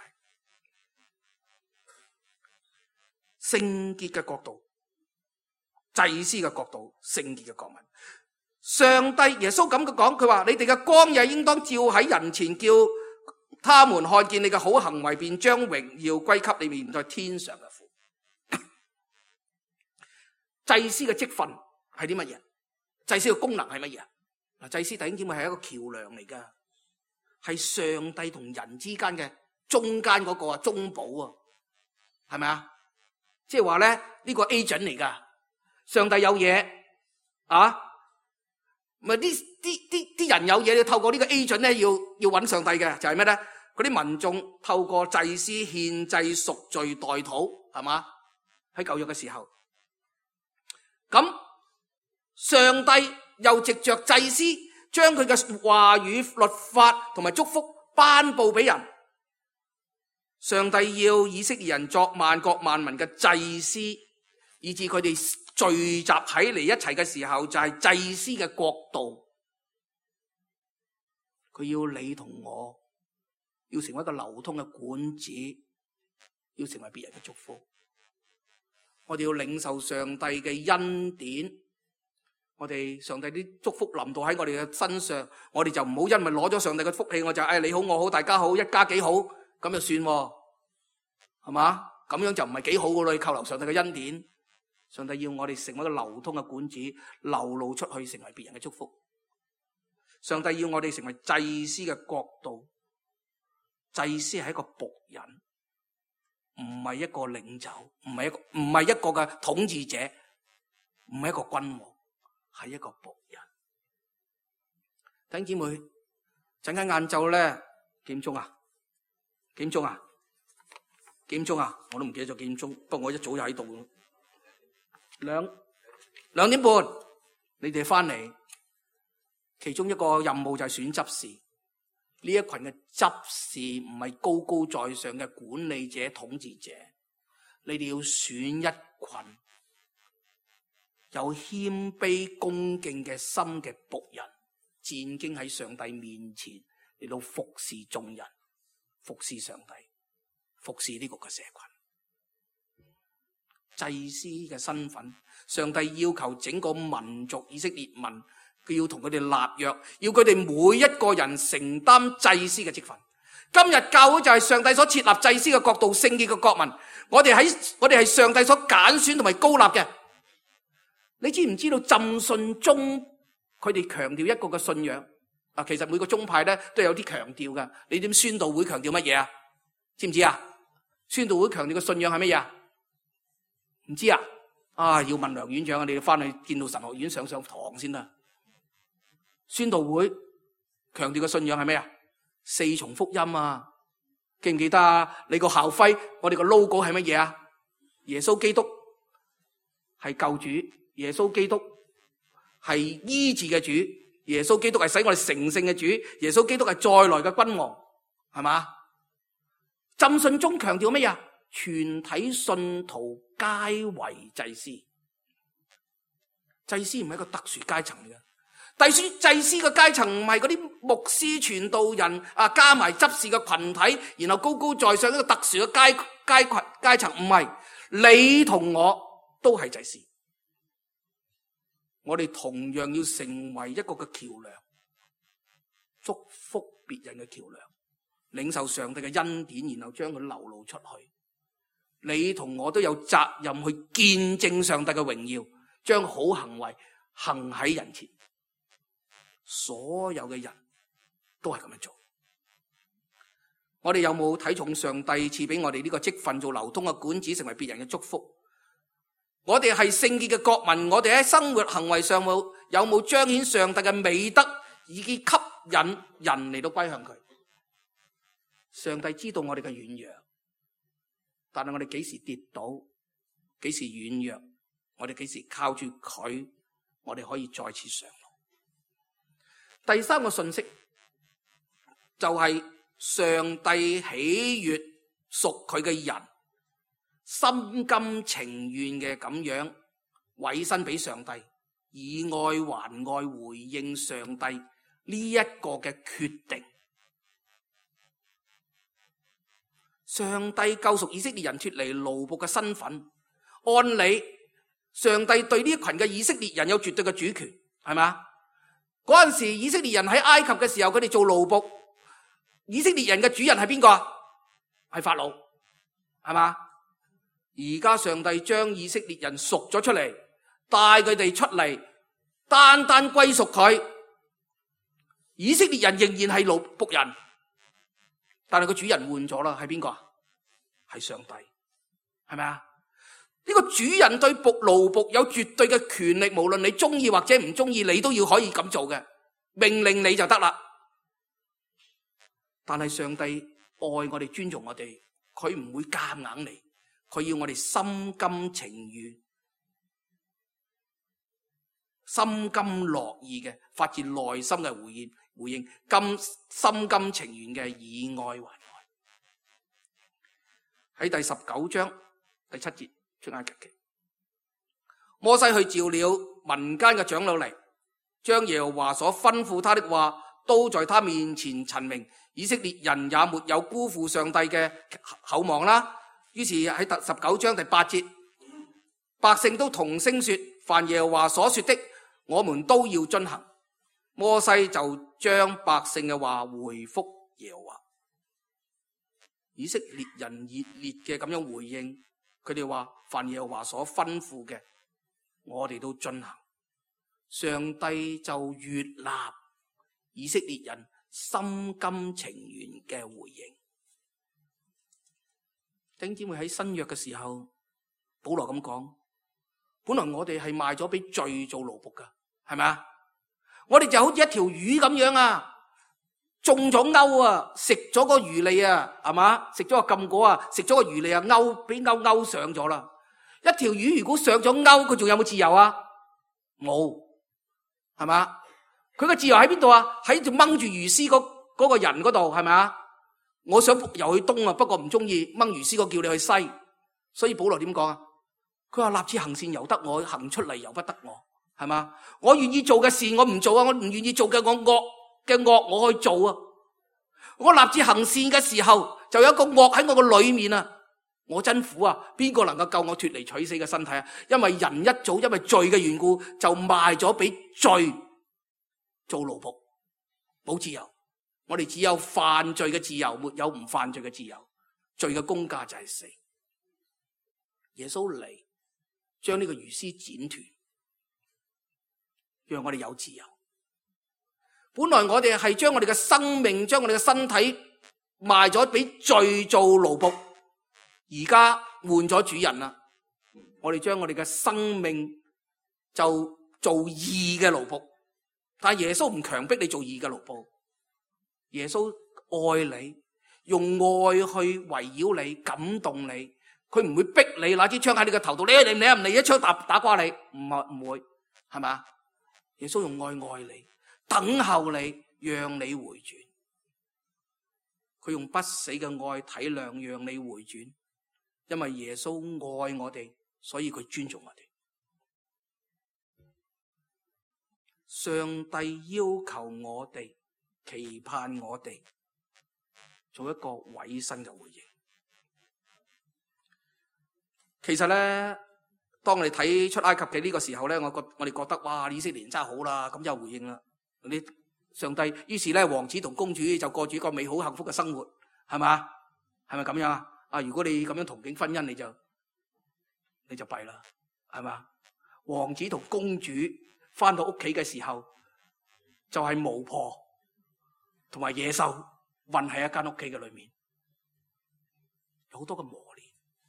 聖潔嘅國度，祭司嘅國度，聖潔嘅國民。上帝耶穌咁講，佢話：你哋嘅光也應當照喺人前，叫他們看見你嘅好行為，便將榮耀歸給你們在天上嘅父。祭司嘅職分係啲乜嘢？祭司嘅功能係乜嘢？嗱，祭司弟兄姊妹係一個橋梁嚟噶，係上帝同人之間嘅中間嗰個啊，中保啊，係咪啊？即係話咧，呢個 agent 嚟噶，上帝有嘢啊，咪啲人有嘢，要透過呢個 agent 咧，要揾上帝嘅，就係咩咧？嗰啲民眾透過祭司獻祭贖罪代禱，係嘛？喺舊約嘅時候，咁上帝又藉着祭司將佢嘅話語、律法同埋祝福頒布俾人。上帝要以色列人作萬國萬民嘅祭司，以致佢哋聚集起嚟一齊嘅時候，就係祭司嘅國度。佢要你同我，要成為一個流通嘅管子，要成為別人嘅祝福。我哋要領受上帝嘅恩典，我哋上帝啲祝福臨到喺我哋嘅身上，我哋就唔好因為攞咗上帝嘅福氣，我就你好我好大家好一家幾好咁就算，係嘛？咁樣就唔係幾好噶啦，扣留上帝嘅恩典。上帝要我哋成為一個流通嘅管子，流露出去成為別人嘅祝福。上帝要我哋成為祭司嘅國度，祭司係一個僕人，唔係一個領袖，唔係一個嘅統治者，唔係一個君王，係一個僕人。弟兄姊妹，陣間晏晝咧幾點鐘啊？幾點鐘啊？幾點鐘啊？我都唔記得咗幾點鐘，不過我一早就喺度。2點半，你哋翻嚟，其中一個任務就係選執事。呢一群嘅執事唔係高高在上嘅管理者、統治者，你哋要選一群有謙卑恭敬嘅心嘅僕人，戰兢喺上帝面前嚟到服侍眾人，服侍上帝，服侍呢個嘅社群。祭司嘅身份，上帝要求整個民族以色列民，佢要同佢哋立約，要佢哋每一個人承擔祭司嘅職份。今日教會就係上帝所設立祭司嘅國度，聖潔嘅國民。我哋係上帝所揀選同埋高立嘅。你知唔知道浸信宗佢哋強調一個嘅信仰啊？其實每個宗派咧都有啲強調噶。你點宣道會強調乜嘢啊？知唔知啊？宣道會強調嘅信仰係乜嘢啊？唔知啊？要問梁院長啊，你哋翻去見到神學院上堂先啦。宣道會強調嘅信仰係咩啊？4重福音啊，記唔記得啊？你個校徽，我哋個 logo 係乜嘢啊？耶穌基督係救主，耶穌基督係醫治嘅主，耶穌基督係使我哋成聖嘅主，耶穌基督係再來嘅君王，係嘛？浸信宗強調乜嘢啊？全體信徒皆為祭司。祭司唔係一個特殊階層嚟嘅，祭司嘅階層唔係嗰啲牧師傳道人加埋執事嘅群體，然後高高在上一個特殊嘅階階層，唔係，你同我都係祭司，我哋同樣要成為一個嘅橋樑，祝福別人嘅橋樑，領受上帝嘅恩典，然後將佢流露出去。你同我都有責任去見證上帝嘅榮耀，將好行為行喺人前。所有嘅人都係咁樣做。我哋有冇睇重上帝賜俾我哋呢個職分，做流通嘅管子，成為別人嘅祝福？我哋係聖潔嘅國民，我哋喺生活行為上有冇彰顯上帝嘅美德，以及吸引人嚟到歸向佢？上帝知道我哋嘅軟弱，但係我哋幾時跌倒，幾時軟弱，我哋幾時靠住佢，我哋可以再次上路。第三個信息就係上帝喜悅屬佢嘅人，心甘情願嘅咁樣委身俾上帝，以愛還愛，回應上帝呢一個嘅決定。上帝救贖以色列人脫離奴僕嘅身份，按理上帝對呢一群嘅以色列人有絕對嘅主權，係嘛？嗰陣時以色列人喺埃及嘅時候，佢哋做奴僕，以色列人嘅主人係邊個啊？係法老，係嘛？而家上帝將以色列人贖咗出嚟，帶佢哋出嚟，單單歸屬佢。以色列人仍然係奴僕人，但係個主人換咗啦，係邊個啊？係上帝，係咪啊？呢個主人對奴僕有絕對嘅權力，無論你中意或者唔中意，你都要可以咁做嘅，命令你就得啦。但係上帝愛我哋，尊重我哋，佢唔會夾硬嚟，佢要我哋心甘情願、心甘樂意嘅，發自內心嘅回應，心甘情願嘅以愛還愛。喺第19章第7節。出埃及記，摩西去召了民間嘅長老嚟，將耶和華所吩咐他的話都在他面前陳明。以色列人也沒有辜負上帝嘅厚望啦。於是喺第19章第8節，百姓都同聲說：凡耶和華所說的，我們都要遵行。摩西就將百姓嘅話回復耶和華。以色列人熱烈嘅咁樣回應。佢哋話：凡耶和華所吩咐嘅，我哋都遵行。上帝就悅納以色列人心甘情願嘅回應。弟兄姊妹，喺新約嘅時候，保羅咁講：本來我哋係賣咗俾罪做奴僕噶，係咪啊？我哋就好似一條魚咁樣啊！中咗鈎啊，食咗個魚脷啊，係嘛？食咗個禁果啊，食咗個魚脷啊，鈎俾鈎上咗啦。一條魚如果上咗鈎，佢仲有冇自由啊？冇，係嘛？佢個自由喺邊度啊？喺度掹住魚絲嗰個人嗰度，係咪啊？我想游去東啊，不過唔中意掹魚絲個，叫你去西。所以保羅點講啊？佢話立志行善由得我，行出嚟由不得我，係嘛？我願意做嘅事我唔做啊，我唔願意做嘅惡去做啊！我立志行善嘅時候，就有一個惡喺我個裏面啊！我真苦啊！邊個能夠救我脫離取死嘅身體啊？因為人一早因為罪嘅緣故，就賣咗俾罪做奴僕，冇自由。我哋只有犯罪嘅自由，沒有唔犯罪嘅自由。罪嘅工價就係死。耶穌嚟將呢個魚絲剪斷，讓我哋有自由。本來我哋係將我哋嘅生命，將我哋嘅身體賣咗俾罪做奴僕，而家換咗主人啦。我哋將我哋嘅生命就做義嘅奴僕，但係耶穌唔強迫你做義嘅奴僕。耶穌愛你，用愛去圍繞你，感動你，佢唔會逼你拿支槍喺你個頭度，你唔嚟一槍打瓜你，唔會，係咪？耶穌用愛你。等候你，讓你回轉。佢用不死嘅愛體諒，讓你回轉。因為耶穌愛我哋，所以佢尊重我哋。上帝要求我哋，期盼我哋做一個委身嘅回應。 其實咧，當我哋睇出埃及記呢個時候咧，我哋覺得哇，以色列人真係好啦，咁就回應啦。你上帝，於是咧，王子同公主就過住一個美好幸福嘅生活，係嘛？係咪咁樣啊？啊，如果你咁樣同境婚姻，你就弊啦，係嘛？王子同公主翻到屋企嘅時候，就係巫婆同埋野獸混喺一間屋企嘅裏面，有好多嘅磨練。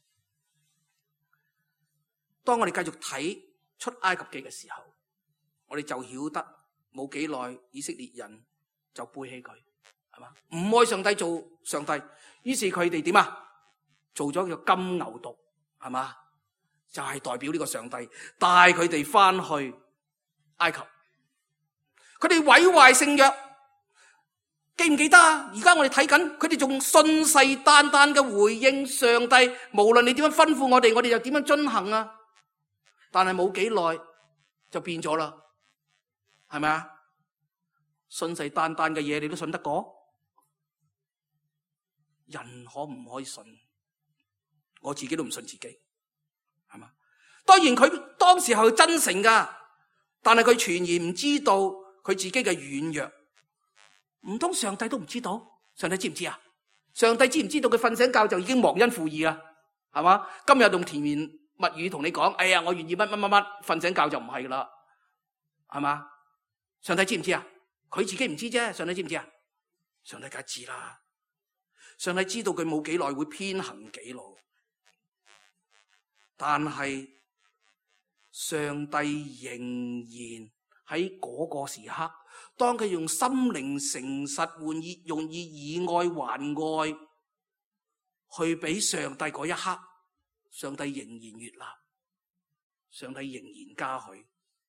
當我哋繼續睇出埃及記嘅時候，我哋就曉得冇幾耐以色列人就背棄佢，係嘛？唔愛上帝做上帝，於是佢哋點啊？做咗個金牛犢，係嘛？就係代表呢個上帝帶佢哋翻去埃及，佢哋毀壞聖約，記唔記得啊？而家我哋睇緊，佢哋仲信誓旦旦嘅回應上帝，無論你點樣吩咐我哋就點樣遵行啊！但係冇幾耐就變咗啦，係咪啊？信誓旦旦嘅嘢你都信得過？人可唔可以信？我自己都唔信自己。係嘛？當然佢當時係真誠噶，但係佢全然唔知道佢自己嘅軟弱。唔通上帝都唔知道？上帝知唔知啊？上帝知唔知道佢瞓醒覺就已經忘恩負義啦？係嘛？今日用甜言蜜語同你講，哎呀，我願意乜乜乜乜，瞓醒覺就唔係噶啦，係嘛？上帝知唔知啊？佢自己唔知啫，上帝知唔知啊？上帝梗係知啦。上帝知道佢冇幾耐會偏行己路。但係上帝仍然喺嗰個時刻，當佢用心靈誠實用以愛還愛去俾上帝嗰一刻，上帝仍然悅納，上帝仍然加許，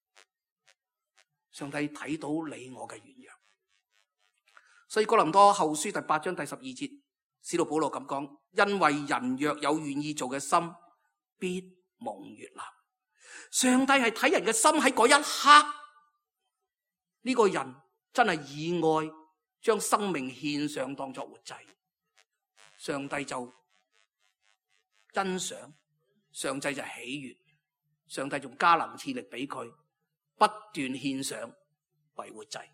上帝睇到你我嘅軟弱。所以哥林多後書第8章第12節，使徒保羅咁講，因為人若有願意做嘅心，必蒙悅納。上帝係睇人嘅心，喺嗰一刻，呢個人真係以愛將生命獻上當作活祭，上帝就欣賞，上帝就喜悅，上帝仲加能賜力俾佢不斷獻上為活祭。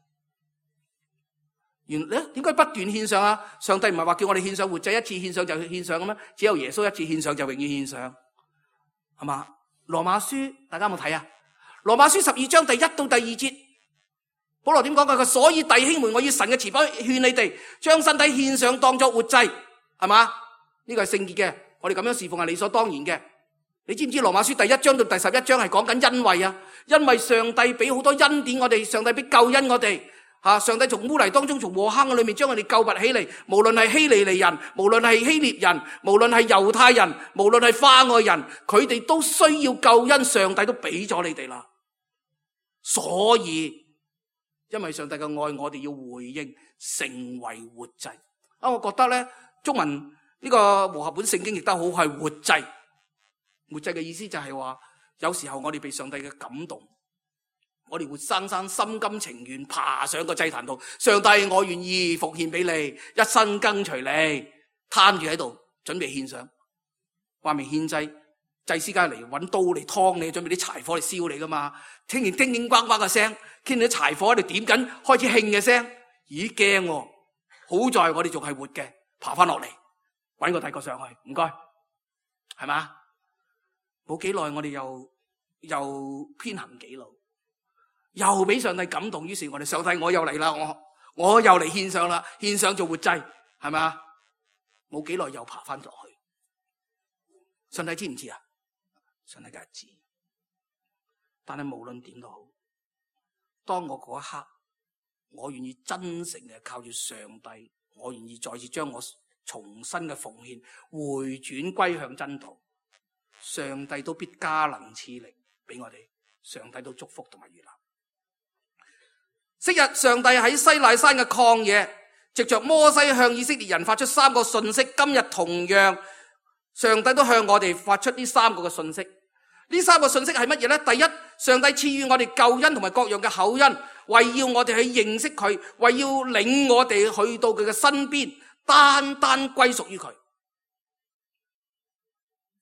原來點解不斷獻上啊？上帝唔係話叫我哋獻上活祭，一次獻上就獻上嘅咩？只有耶穌一次獻上就永遠獻上。係嘛？羅馬書大家有冇睇啊？羅馬書12章第1到第2節，保羅點講佢？所以弟兄們，我以神嘅慈悲勸你哋，將身體獻上當作活祭，係嘛？呢個係聖潔嘅，我哋咁樣侍奉係理所當然嘅。你知唔知羅馬書第1章到第11章係講緊恩惠啊？因為上帝俾好多恩典我哋，上帝俾救恩我哋。上帝從污泥當中，從禍坑裏面將我哋救拔起嚟，無論係希利尼人，無論係希臘人，無論係猶太人，無論係化外人，佢哋都需要救恩，上帝都俾咗你哋啦。所以因為上帝嘅愛，我哋要回應，成為活祭。我覺得咧，中文呢個和合本聖經亦都好係活祭。活祭嘅意思就係話，有時候我哋被上帝嘅感動，我哋活生生心甘情願爬上個祭壇度，上帝我願意奉獻俾你，一生跟隨你，攤住喺度準備獻上。話明獻祭，祭司梗係嚟揾刀嚟劏你，準備啲柴火嚟燒你噶嘛。聽見叮叮咣咣嘅聲，聽見啲柴火喺度點緊，開始興嘅聲，咦驚喎！好在我哋仲係活嘅，爬翻落嚟，揾個第個上去，唔該，係嘛？冇幾耐我哋又偏行己路。又俾上帝感動，於是我哋上帝我又嚟啦，我又嚟獻上啦，獻上做活祭，係咪啊？冇幾耐又爬翻落去。上帝知唔知啊？上帝梗係知。但係無論點都好，當我嗰一刻，我願意真誠嘅靠住上帝，我願意再次將我重新嘅奉獻回轉歸向真道，上帝都必加能賜力俾我哋，上帝都祝福同埋悅納。昔日上帝喺西奈山嘅曠野，藉着摩西向以色列人發出3個信息，今日同樣上帝都向我哋發出呢3個嘅信息。呢3個信息係乜嘢呢？第一，上帝賜予我哋救恩同埋各樣嘅厚恩，為要我哋去認識佢，為要領我哋去到佢嘅身邊，單單歸屬於佢。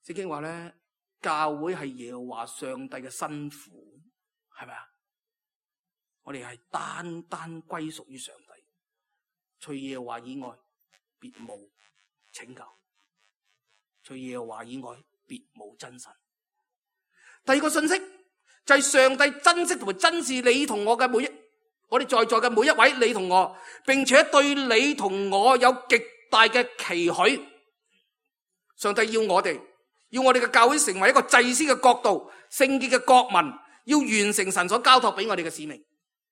聖經話咧，教會係耶和華上帝嘅新婦，係咪啊？我哋係單單歸屬於上帝，除耶和華以外，別無拯救；除耶和華以外，別無真神。第二個信息就係上帝珍惜同埋珍視你同我嘅我哋在座嘅每一位，你同我，並且對你同我有極大嘅期許。上帝要我哋嘅教會成為一個祭司嘅國度，聖潔嘅國民，要完成神所交託俾我哋嘅使命。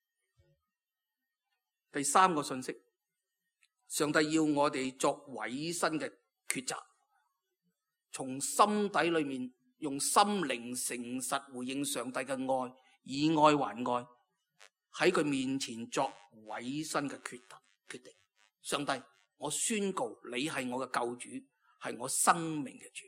第三個信息，上帝要我哋作委身嘅抉擇，從心底裏面用心靈誠實回應上帝嘅愛，以愛還愛，喺佢面前作委身嘅決定。上帝，我宣告你係我嘅救主，係我生命嘅主。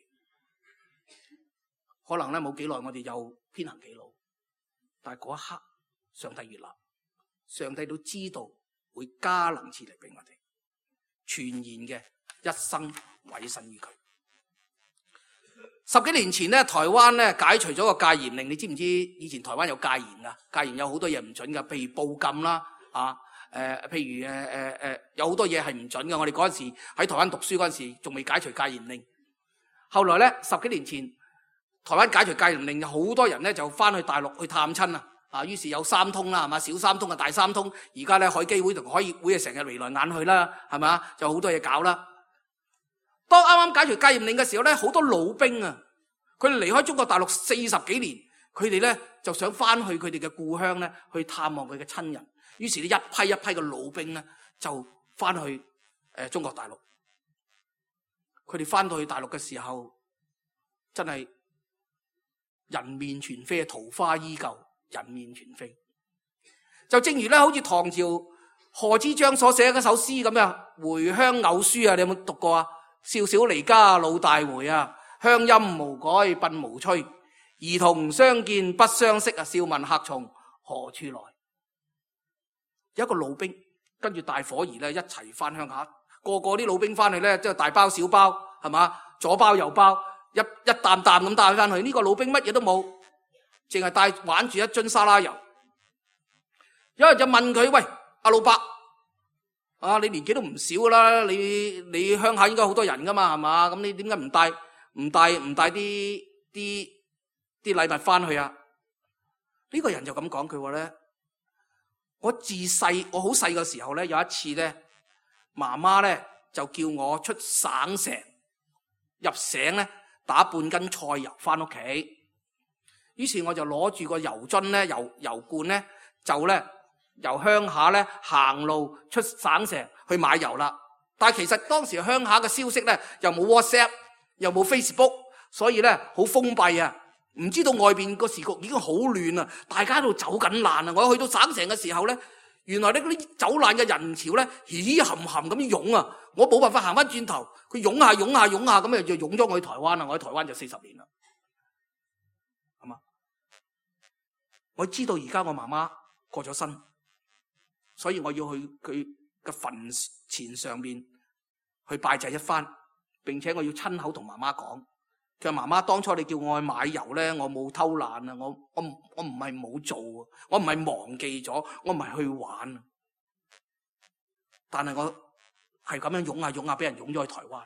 可能咧冇幾耐我哋又偏行己路，但係嗰一刻上帝悅納，上帝都知道會加能賜力俾我哋，全然嘅一生委身於佢。10幾年前咧，台灣咧解除咗個戒嚴令，你知唔知以前台灣有戒嚴噶？戒嚴有好多嘢唔准噶，譬如報禁啦，譬如有好多嘢係唔准噶。我哋嗰陣時喺台灣讀書嗰陣時，仲未解除戒嚴令。後來咧10幾年前，台灣解除戒嚴令，有好多人咧就翻去大陸去探親啊！於是有三通啦，係嘛？小三通啊，大三通。而家咧海基會同海協會啊，成日眉來眼去啦，係嘛？就好多嘢搞啦。當啱啱解除戒嚴令嘅時候咧，好多老兵啊，佢哋離開中國大陸40幾年，佢哋咧就想翻去佢哋嘅故鄉咧，去探望佢嘅親人。於是呢一批一批嘅老兵咧，就翻去中國大陸。佢哋翻到去大陸嘅時候，真係人面全非，桃花依舊，人面全非。就正如咧，好似唐朝賀知章所寫嘅首詩咁樣，《回鄉偶書》啊，你有冇讀過啊？少小離家老大回啊，鄉音無改鬢無衰，兒童相見不相識啊，笑問客從何處來。有一個老兵跟住大伙兒咧一齊翻鄉下，個啲老兵翻去咧，即係大包小包，係嘛，左包右包，一擔擔咁帶翻去。呢個老兵乜嘢都冇，淨係玩住一樽沙拉油。有人就問佢：喂，阿老伯，你年紀都唔少噶啦，你鄉下應該好多人噶嘛，係嘛？咁你點解唔帶啲禮物翻去啊？呢個人就咁講，佢話咧：我好細嘅時候咧，有一次咧，媽媽咧就叫我出省城入省咧，打半斤菜油翻屋企。於是我就攞住個油樽咧、油罐咧，就咧由鄉下咧行路出省城去買油啦。但係其實當時鄉下嘅消息咧，又冇 WhatsApp， 又冇 Facebook， 所以咧好封閉啊。唔知道外邊個時局已經好亂啊，大家喺度走緊難啊！我一去到省城嘅時候咧，原來呢啲走難嘅人潮咧，稀含含咁湧啊！我冇辦法行翻轉頭，佢湧下咁就湧咗我去台灣啦。我喺台灣就40年啦，係嘛？我知道而家我媽媽過咗身，所以我要去佢嘅墳前上面去拜祭一番，並且我要親口同媽媽講。佢話：媽媽，當初你叫我去買油咧，我冇偷懶啊，我唔係冇做啊，我唔係忘記咗，我唔係去玩啊。但係我係咁樣湧下，俾人湧咗去台灣。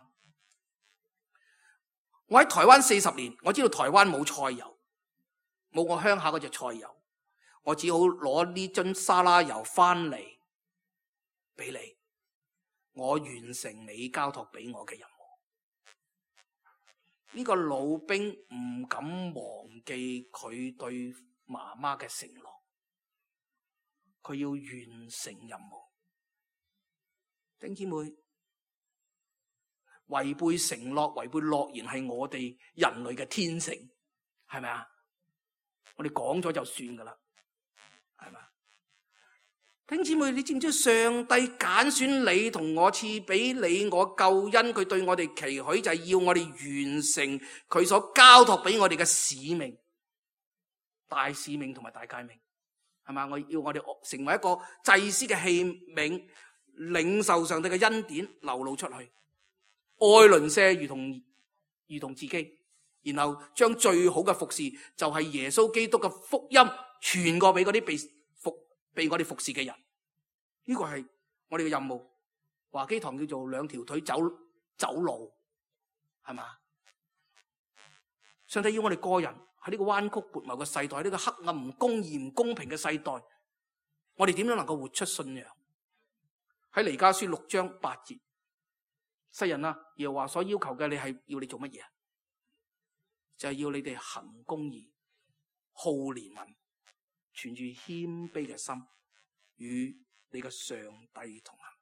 我喺台灣40年，我知道台灣冇菜油，冇我鄉下嗰隻菜油，我只好攞呢樽沙拉油翻嚟俾你，我完成你交託俾我嘅任務。呢個老兵唔敢忘記佢對媽媽嘅承諾，佢要完成任務。弟兄姊妹，違背承諾、違背諾言係我哋人類嘅天性，係咪啊？我哋講咗就算噶啦，係咪？弟兄姊妹，你知唔知上帝揀選你同我，賜俾你我救恩？佢對我哋期許就係要我哋完成佢所交託俾我哋嘅使命，大使命同埋大誡命，係嘛？我要我哋成為一個祭司嘅器皿，領受上帝嘅恩典流露出去，愛鄰舍如同自己。 然後將最好嘅服侍就係耶穌基督嘅福音傳過俾嗰啲被我哋服侍嘅人。呢個係我哋嘅任務。華基堂叫做兩條腿走路，係嘛？上帝要我哋個人喺呢個彎曲悖謬嘅世代，喺呢個黑暗唔公義唔公平嘅世代，我哋點樣能夠活出信仰？喺彌迦書6章8節，世人啊，耶和華所要求嘅，你係要你做乜嘢？就係要你哋行公義、好憐憫，存住謙卑嘅心，與你嘅上帝同行。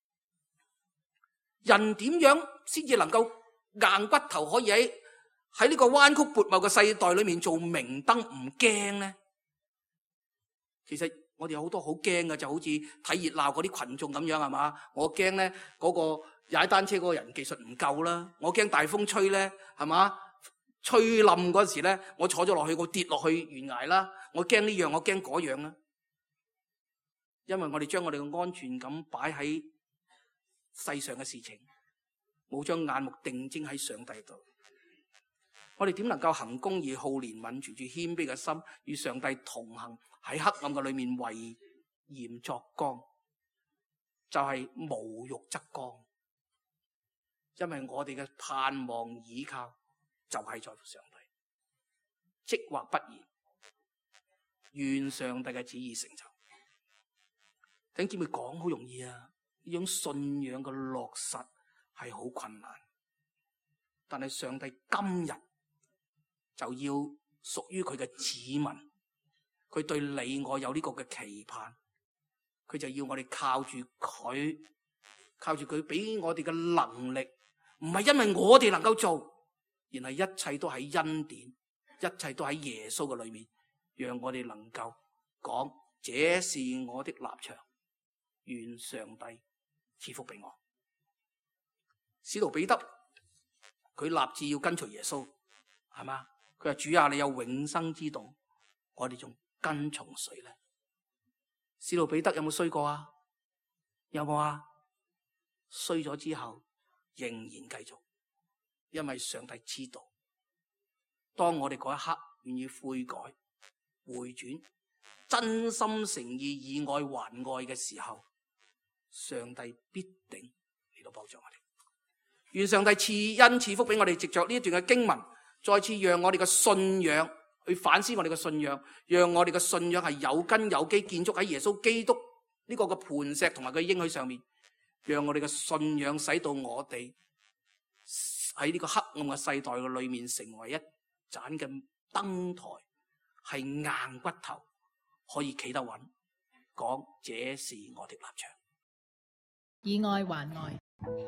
人點樣先至能夠硬骨頭可以喺呢個彎曲悖謬嘅世代裏面做明燈唔驚呢？其實我哋有好多好驚嘅，就好似睇熱鬧嗰啲群眾咁樣，係嘛？我驚咧嗰個踩單車嗰個人技術唔夠啦，我驚大風吹咧，係嘛？吹冧嗰時咧，我坐咗落去，我跌落去懸崖啦，我驚呢樣，我驚嗰樣啦。因為我哋將我哋嘅安全感擺喺世上嘅事情，冇將眼目定睛喺上帝度。我哋點能夠行公義、好憐憫、存住謙卑嘅心，與上帝同行，喺黑暗嘅裏面為鹽作光？就係無欲則剛。因為我哋嘅盼望倚靠就係在乎上帝。即或不然，願上帝嘅旨意成就。弟兄姊妹，講好容易啊，呢種信仰嘅落實係好困難，但係上帝今日就要屬於佢嘅子民，佢對你我有呢個嘅期盼，佢就要我哋靠住佢俾我哋嘅能力，唔係因為我哋能夠做，而係一切都喺恩典，一切都喺耶穌嘅裏面，讓我哋能夠講，這是我的立場，願上帝賜福俾我。使徒彼得佢立志要跟隨耶穌，係嘛？佢話，主啊，你有永生之道，我哋仲跟從誰呢？使徒彼得有冇衰過啊？有冇啊？衰咗之後仍然繼續，因為上帝知道，當我哋嗰一刻願意悔改、回轉、真心誠意以愛還愛嘅時候，上帝必定嚟到幫助我哋。願上帝賜恩賜福俾我哋，藉着呢一段嘅經文，再次讓我哋嘅信仰去反思我哋嘅信仰，讓我哋嘅信仰係有根有基，建築喺耶穌基督呢個嘅磐石同埋佢應許上面，讓我哋嘅信仰使到我哋喺呢個黑暗嘅世代嘅裏面成為一盞嘅燈台，係硬骨頭可以企得穩，講這是我的立場， 以愛還愛。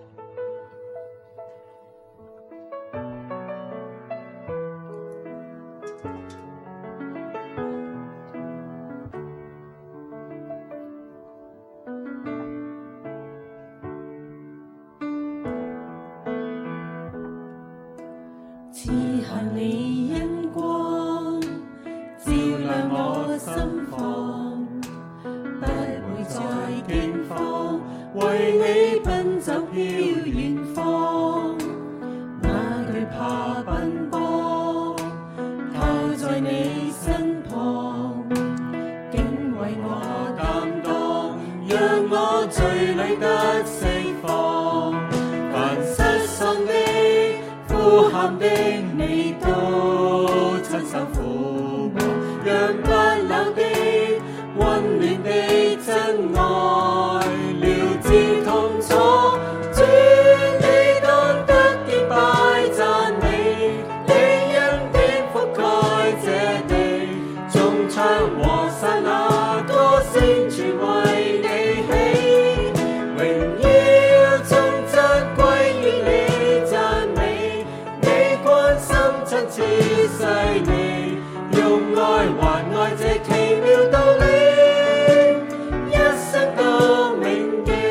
賜下你恩光，照亮我心房，不會再驚慌，為你奔走飄遠方，哪懼怕奔波，靠在你身旁，竟為我擔當，讓我罪裏得釋放，凡失喪的呼喊的你都親手撫摸，讓不朽的溫暖的真愛療治痛楚，主你當得敬拜讚美，你恩典覆蓋這地，眾唱和散那歌聲全為你起，榮耀頌讚歸於你讚美，你關心親切細膩，用愛還愛這奇妙道理，一生都銘記。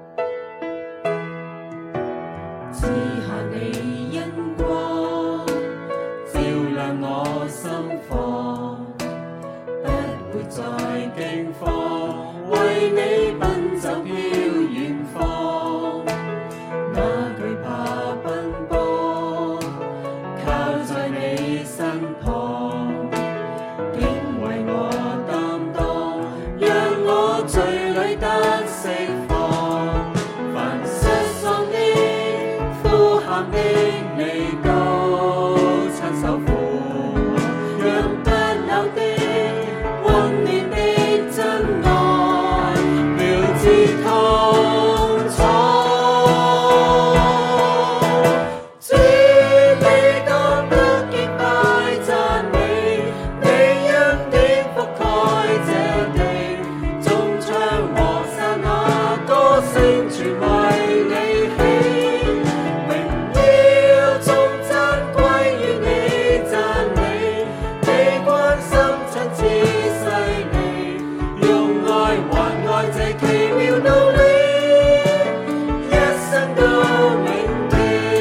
賜下你恩光， 我心房，不會再驚慌，為你奔走飄遠方，哪懼怕奔波，靠在你身旁，竟為我擔當，讓我罪裏得釋放，凡失喪的、呼喊的，你都親手撫摸，讓不朽的、溫暖的真愛，療治痛楚。主，你當得敬拜讚美，你恩典覆蓋這地，眾唱和散那歌聲全為你起，榮耀頌讚歸於你讚美，你關心親切細膩，用愛還愛這奇妙道理，一生都銘記。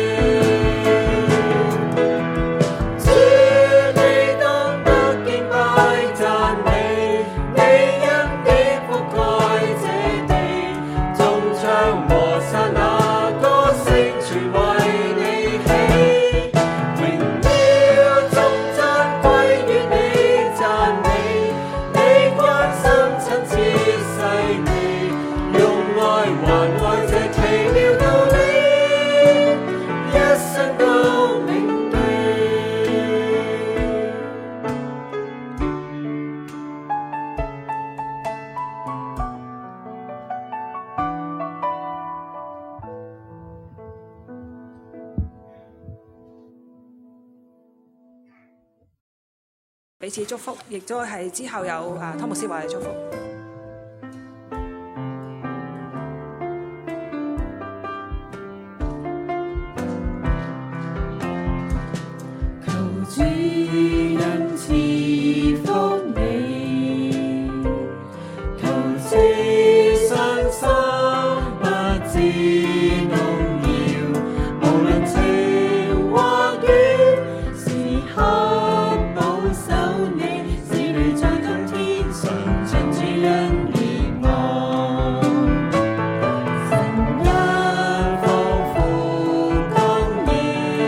主，你當得敬拜讚美，你恩典覆蓋這地，眾唱和散那歌聲全為你起，榮耀頌讚歸於你讚美，你關心親切細膩，用愛還愛這奇妙道理，一生都銘記。 彼此祝福，亦都係之後有湯牧師為你祝福。 求主恩賜福你，求賜信心不致動搖，無論情或願，時刻保守你，使你在今天常盡主恩憐愛。神恩豐富當然，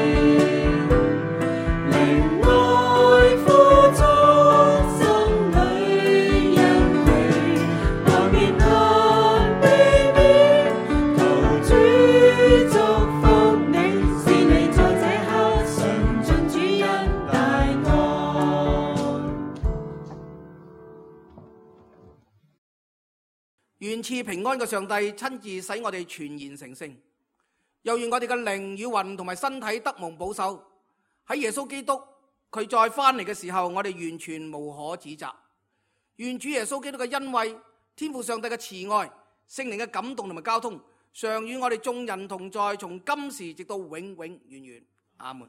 靈愛付足，心裏欣喜，外面看卑微，求主祝福你，使你在這刻常盡主恩大愛。 願賜平安嘅上帝親自使我哋全然成聖，又願我哋嘅靈與魂同埋身體得蒙保守。喺耶穌基督佢再翻嚟嘅時候，我哋完全無可指責。願主耶穌基督嘅恩惠、天父上帝嘅慈愛、聖靈嘅感動同埋交通，常與我哋眾人同在，從今時直到永永遠遠。阿門。